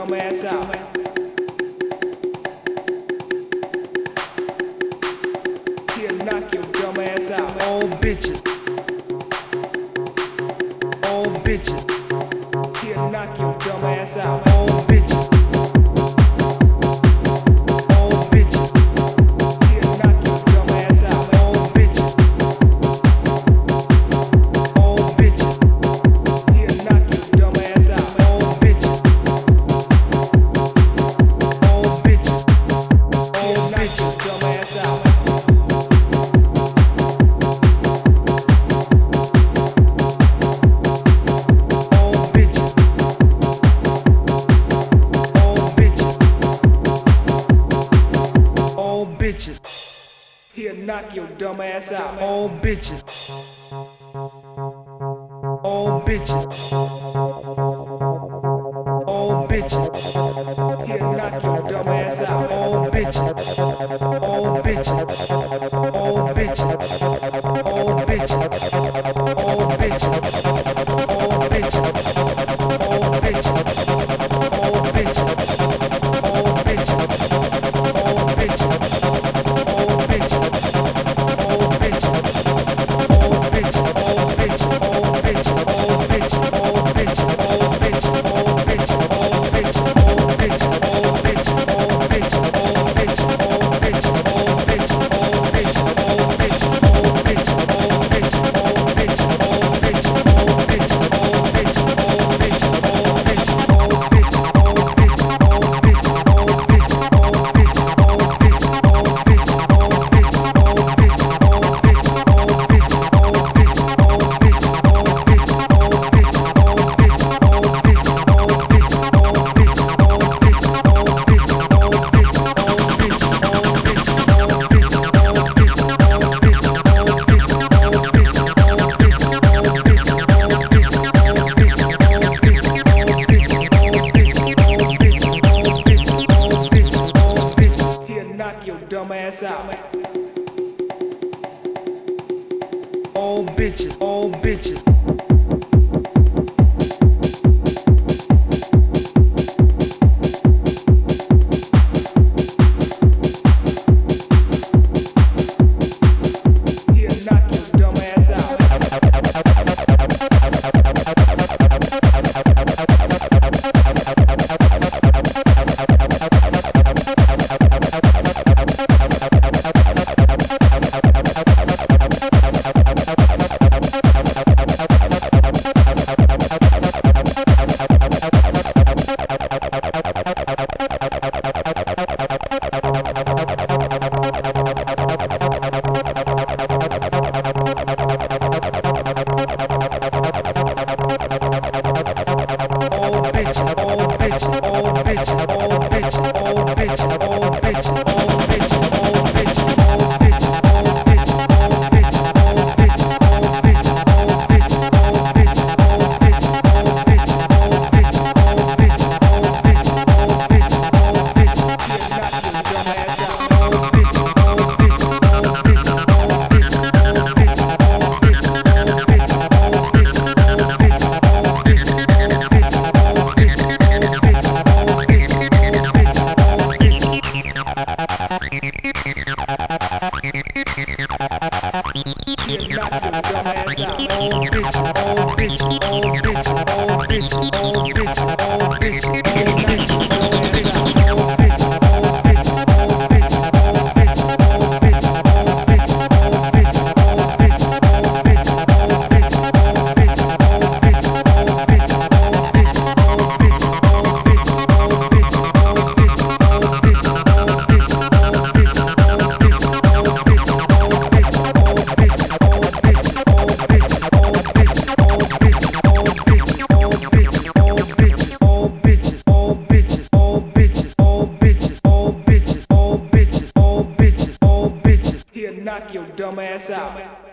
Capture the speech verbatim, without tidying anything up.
dumb ass out. He'll knock your dumb ass out. Old bitches. Old bitches. He'll knock your dumb ass out. Old bitches. Old bitches. He'll knock your dumb ass out. Old bitches. Old bitches. He'll knock your dumb ass out. Old bitches. Old bitches. Old bitches. Dumb ass out. Bitches. He'll knock your dumb ass out. Old bitches. Old bitches. Old bitches. He'll knock your dumb ass out. Old bitches. Old bitches. Old bitches. Old bitches. Old bitches. Old bitches. Old bitches. Old bitches. Old bitches. Old bitches. Dumb ass out. Old bitches, old bitches. He'll knock your dumb ass out. Knock your dumb ass out.